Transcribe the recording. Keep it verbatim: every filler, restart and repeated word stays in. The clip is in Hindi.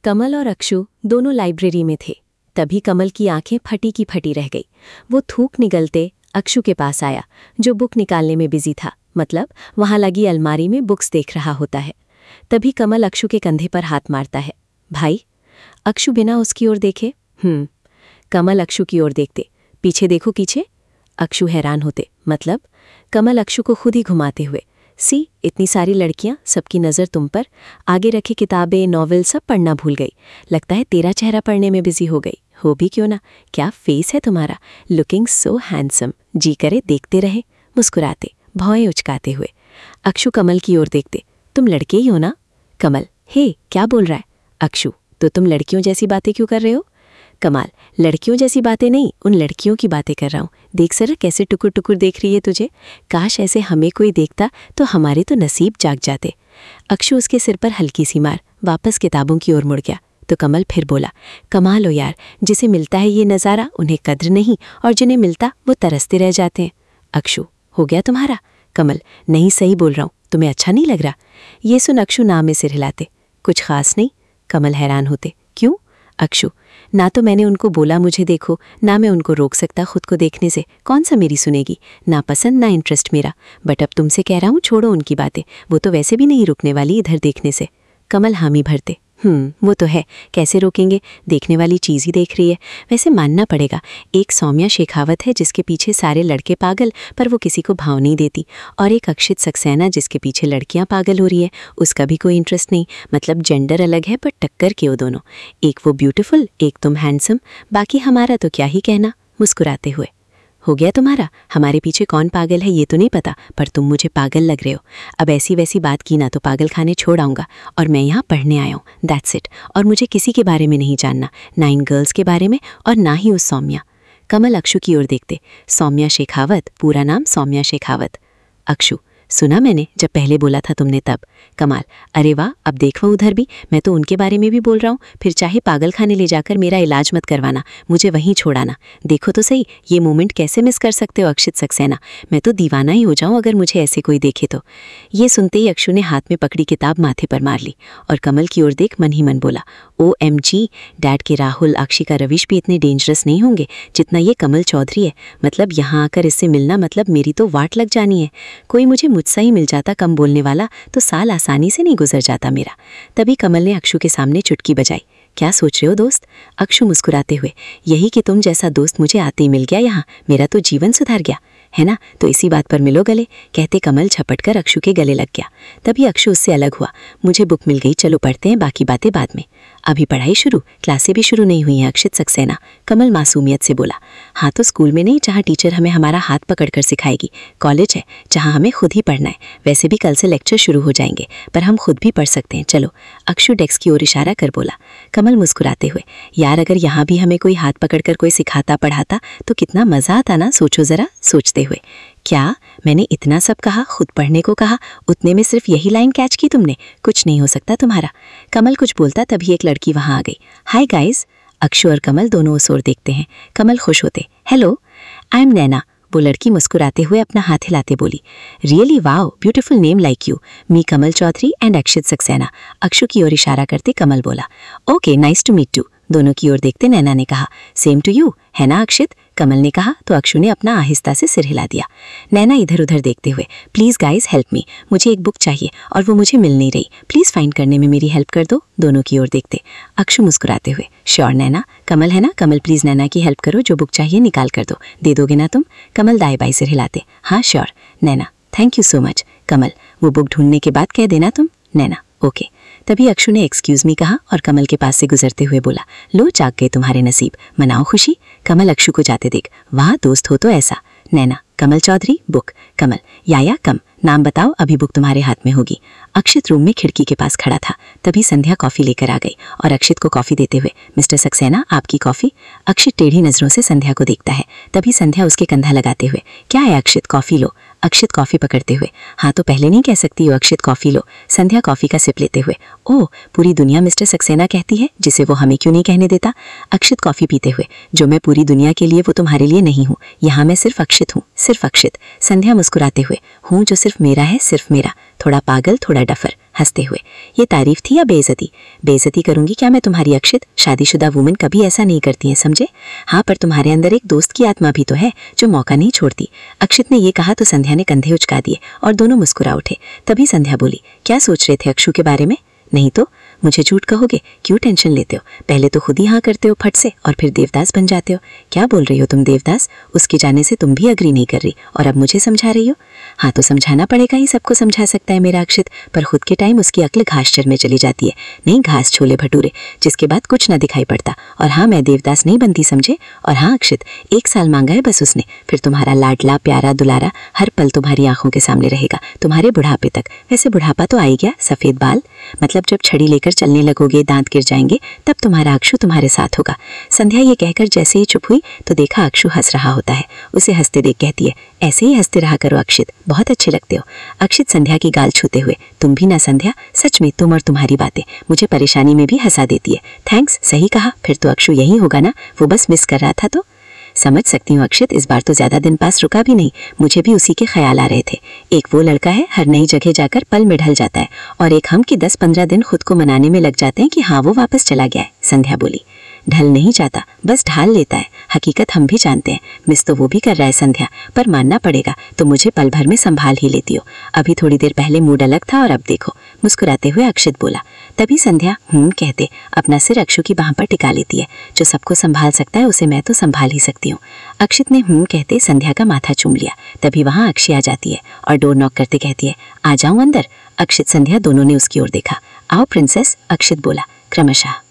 कमल और अक्षु दोनों लाइब्रेरी में थे। तभी कमल की आंखें फटी की फटी रह गई। वो थूक निगलते अक्षु के पास आया, जो बुक निकालने में बिजी था, मतलब वहां लगी अलमारी में बुक्स देख रहा होता है। तभी कमल अक्षु के कंधे पर हाथ मारता है। भाई। अक्षु बिना उसकी ओर देखे हम्म कमल अक्षु की ओर देखते, पीछे देखो पीछे। अक्षु हैरान होते, मतलब? कमल अक्षु को खुद ही घुमाते हुए, सी इतनी सारी लड़कियां, सबकी नज़र तुम पर। आगे रखे किताबें नॉवेल सब पढ़ना भूल गई। लगता है तेरा चेहरा पढ़ने में बिजी हो गई। हो भी क्यों ना, क्या फेस है तुम्हारा, लुकिंग सो हैंडसम। जी करे देखते रहे, मुस्कुराते भौएं उचकाते हुए। अक्षु कमल की ओर देखते, तुम लड़के ही हो ना? कमल, हे क्या बोल रहा है? अक्षु, तो तुम लड़कियों जैसी बातें क्यों कर रहे हो? कमाल, लड़कियों जैसी बातें नहीं, उन लड़कियों की बातें कर रहा हूँ। देख सर कैसे टुकुर टुकुर देख रही है तुझे। काश ऐसे हमें कोई देखता तो हमारे तो नसीब जाग जाते। अक्षु उसके सिर पर हल्की सी मार वापस किताबों की ओर मुड़ गया तो कमल फिर बोला, कमाल हो यार, जिसे मिलता है ये नज़ारा उन्हें कद्र नहीं, और जिन्हें मिलता वो तरसते रह जाते हैं। अक्षु, हो गया तुम्हारा? कमल, नहीं सही बोल रहा हूँ, तुम्हें अच्छा नहीं लग रहा? ये सुन अक्षु ना में सिर हिलाते, कुछ खास नहीं। कमल हैरान होते, क्यों? अक्षु, ना तो मैंने उनको बोला मुझे देखो, ना मैं उनको रोक सकता खुद को देखने से। कौन सा मेरी सुनेगी? ना पसंद ना इंटरेस्ट मेरा। बट अब तुमसे कह रहा हूँ छोड़ो उनकी बातें, वो तो वैसे भी नहीं रुकने वाली इधर देखने से। कमल हामी भरते, हम्म वो तो है, कैसे रोकेंगे, देखने वाली चीज़ ही देख रही है। वैसे मानना पड़ेगा, एक सौम्या शेखावत है जिसके पीछे सारे लड़के पागल पर वो किसी को भाव नहीं देती, और एक अक्षित सक्सेना जिसके पीछे लड़कियां पागल हो रही है, उसका भी कोई इंटरेस्ट नहीं। मतलब जेंडर अलग है पर टक्कर के वो दोनों, एक वो ब्यूटीफुल एक तुम हैंडसम, बाकी हमारा तो क्या ही कहना। मुस्कुराते हुए, हो गया तुम्हारा? हमारे पीछे कौन पागल है ये तो नहीं पता, पर तुम मुझे पागल लग रहे हो। अब ऐसी वैसी बात की ना तो पागल खाने छोड़ आऊँगा, और मैं यहाँ पढ़ने आया हूँ, दैट्स इट। और मुझे किसी के बारे में नहीं जानना, ना इन गर्ल्स के बारे में और ना ही उस सौम्या। कमल अक्षु की ओर देखते, सौम्या शेखावत, पूरा नाम सौम्या शेखावत। अक्षु, सुना मैंने जब पहले बोला था तुमने तब। कमाल, अरे वाह, अब देखो उधर भी, मैं तो उनके बारे में भी बोल रहा हूँ। फिर चाहे पागल खाने ले जाकर मेरा इलाज मत करवाना, मुझे वहीं छोड़ाना। देखो तो सही, ये मोमेंट कैसे मिस कर सकते हो अक्षित सक्सेना। मैं तो दीवाना ही हो जाऊँ अगर मुझे ऐसे कोई देखे तो। ये सुनते ही अक्षु ने हाथ में पकड़ी किताब माथे पर मार ली और कमल की ओर देख मन ही मन बोला, ओ एम जी, डैड के राहुल अक्षिका रविश भी इतने डेंजरस नहीं होंगे जितना ये कमल चौधरी है। मतलब यहाँ आकर इससे मिलना मतलब मेरी तो वाट लग जानी है। कोई मुझे मुझसा ही मिल जाता कम बोलने वाला तो साल आसानी से नहीं गुजर जाता मेरा। तभी कमल ने अक्षु के सामने चुटकी बजाई। क्या सोच रहे हो दोस्त? अक्षु मुस्कुराते हुए, यही कि तुम जैसा दोस्त मुझे आते ही मिल गया यहाँ, मेरा तो जीवन सुधार गया है ना, तो इसी बात पर मिलो गले, कहते कमल झपट कर अक्षु के गले लग गया। तभी अक्षु उससे अलग हुआ, मुझे बुक मिल गई, चलो पढ़ते हैं, बाकी बातें बाद में। अभी पढ़ाई शुरू, क्लासें भी शुरू नहीं हुई हैं अक्षित सक्सेना, कमल मासूमियत से बोला। हाँ तो स्कूल में नहीं जहाँ टीचर हमें हमारा हाथ पकड़कर सिखाएगी, कॉलेज है जहाँ हमें खुद ही पढ़ना है। वैसे भी कल से लेक्चर शुरू हो जाएंगे, पर हम खुद भी पढ़ सकते हैं, चलो। अक्षु डेस्क की ओर इशारा कर बोला। कमल मुस्कुराते हुए, यार अगर यहाँ भी हमें कोई हाथ पकड़कर कोई सिखाता पढ़ाता तो कितना मज़ा आता ना, सोचो ज़रा। सोचते हुए, क्या मैंने इतना सब कहा, खुद पढ़ने को कहा, उतने में सिर्फ यही लाइन कैच की तुमने? कुछ नहीं हो सकता तुम्हारा। कमल कुछ बोलता तभी एक लड़की वहां आ गई। Hi guys. अक्षु और कमल दोनों उस ओर देखते हैं। कमल खुश होते, हेलो आई एम नैना। वो लड़की मुस्कुराते हुए अपना हाथ हिलाते बोली, really wow, beautiful name like you, me Kamal Chaudhary and Akshit Saxena. Akshu की ओर इशारा करते कमल बोला, okay nice to meet you. दोनों की ओर देखते नैना ने कहा, सेम टू यू, है ना अक्षित? कमल ने कहा तो अक्षु ने अपना आहिस्ता से सिर हिला दिया। नैना इधर उधर देखते हुए, प्लीज़ गाइस हेल्प मी, मुझे एक बुक चाहिए और वो मुझे मिल नहीं रही, प्लीज़ फाइंड करने में मेरी हेल्प कर दो। दोनों की ओर देखते अक्षु मुस्कुराते हुए, श्योर नैना। कमल है ना, कमल प्लीज़ नैना की हेल्प करो, जो बुक चाहिए निकाल कर दो, दे दोगे ना तुम? कमल दाएं बाएं सिर हिलाते, हाँ sure Naina, thank you so much. Kamal, वो बुक ढूंढने के बाद कह देना तुम। नैना, ओके। तभी अक्षु ने एक्सक्यूज़ मी कहा और कमल के पास से गुजरते हुए बोला, लो जाग गए तुम्हारे नसीब, मनाओ खुशी। कमल अक्षु को जाते देख, वाह दोस्त हो तो ऐसा। नैना, कमल चौधरी, बुक। कमल, या या कम, नाम बताओ, अभी बुक तुम्हारे हाथ में होगी। अक्षित रूम में खिड़की के पास खड़ा था। तभी संध्या कॉफ़ी लेकर आ गई और अक्षित को कॉफ़ी देते हुए, मिस्टर सक्सेना आपकी कॉफ़ी। अक्षित टेढ़ी नज़रों से संध्या को देखता है। तभी संध्या उसके कंधा लगाते हुए, क्या है अक्षित, कॉफ़ी लो। अक्षित कॉफ़ी पकड़ते हुए, हाँ तो पहले नहीं कह सकती हो अक्षित, कॉफ़ी लो। संध्या कॉफ़ी का सिप लेते हुए, ओह पूरी दुनिया मिस्टर सक्सेना कहती है, जिसे वो हमें क्यों नहीं कहने देता। अक्षित कॉफ़ी पीते हुए, जो मैं पूरी दुनिया के लिए वो तुम्हारे लिए नहीं हूँ, यहाँ मैं सिर्फ अक्षित हूँ, सिर्फ अक्षित। संध्या मुस्कुराते हुए, हूँ जो सिर्फ मेरा है, सिर्फ मेरा, थोड़ा पागल थोड़ा डफर, हंसते हुए। ये तारीफ थी या बेइज्जती? बेइज्जती करूंगी क्या मैं तुम्हारी अक्षित? शादीशुदा वुमेन कभी ऐसा नहीं करती हैं, समझे? हाँ, पर तुम्हारे अंदर एक दोस्त की आत्मा भी तो है जो मौका नहीं छोड़ती। अक्षित ने ये कहा तो संध्या ने कंधे उचका दिए और दोनों मुस्कुरा उठे। तभी संध्या बोली, क्या सोच रहे थे अक्षु के बारे में? नहीं तो मुझे झूठ कहोगे? क्यों टेंशन लेते हो? पहले तो खुद ही हाँ करते हो फट से और फिर देवदास बन जाते हो। क्या बोल रही हो तुम देवदास? उसके जाने से तुम भी अग्री नहीं कर रही और अब मुझे समझा रही हो? हाँ तो समझाना पड़ेगा ही, सबको समझा सकता है मेरा अक्षित, पर खुद के टाइम उसकी अक्ल घासचर में चली जाती है, नहीं घास छोले भटूरे, जिसके बाद कुछ ना दिखाई पड़ता। और हाँ, मैं देवदास नहीं बनती, समझे? और हाँ अक्षित, एक साल मांगा है बस उसने, फिर तुम्हारा लाडला प्यारा दुलारा हर पल तुम्हारी आंखों के सामने रहेगा, तुम्हारे बुढ़ापे तक। वैसे बुढ़ापा तो आई गया, सफेद बाल, मतलब जब छड़ी लेकर चलने लगोगे, दांत गिर जाएंगे, तब तुम्हारा अक्षु तुम्हारे साथ होगा। संध्या ये कहकर जैसे ही चुप हुई तो देखा अक्षु हंस रहा होता है। उसे हंसते देख कहती है, ऐसे ही हंसते रहा करो अक्षित, बहुत अच्छे लगते हो। अक्षित संध्या की गाल छूते हुए, तुम भी ना संध्या, सच में तुम और तुम्हारी बातें मुझे परेशानी में भी हंसा देती है। थैंक्स, सही कहा, फिर तो अक्षु यही होगा ना, वो बस मिस कर रहा था। तो समझ सकती हूँ अक्षित, इस बार तो ज्यादा दिन पास रुका भी नहीं, मुझे भी उसी के ख्याल आ रहे थे। एक वो लड़का है हर नई जगह जाकर पल में ढल जाता है, और एक हम कि दस पंद्रह दिन खुद को मनाने में लग जाते हैं कि हाँ वो वापस चला गया है। संध्या बोली, ढल नहीं जाता, बस ढाल लेता है। हकीकत हम भी जानते हैं, मिस तो वो भी कर रहा है संध्या, पर मानना पड़ेगा तो मुझे पल भर में संभाल ही लेती हो। अभी थोड़ी देर पहले मूड अलग था और अब देखो। मुस्कुराते हुए अक्षित बोला। तभी संध्या हम्म कहते अपना सिर अक्षु की बाह पर टिका लेती है। जो सबको संभाल सकता है उसे मैं तो संभाल ही सकती हूँ। अक्षित ने हम्म कहते संध्या का माथा चूम लिया। तभी वहां अक्षी आ जाती है और डोर नॉक करते कहती है, आ जाऊं अंदर? अक्षित संध्या दोनों ने उसकी ओर देखा। आओ प्रिंसेस, अक्षित बोला क्रमशः।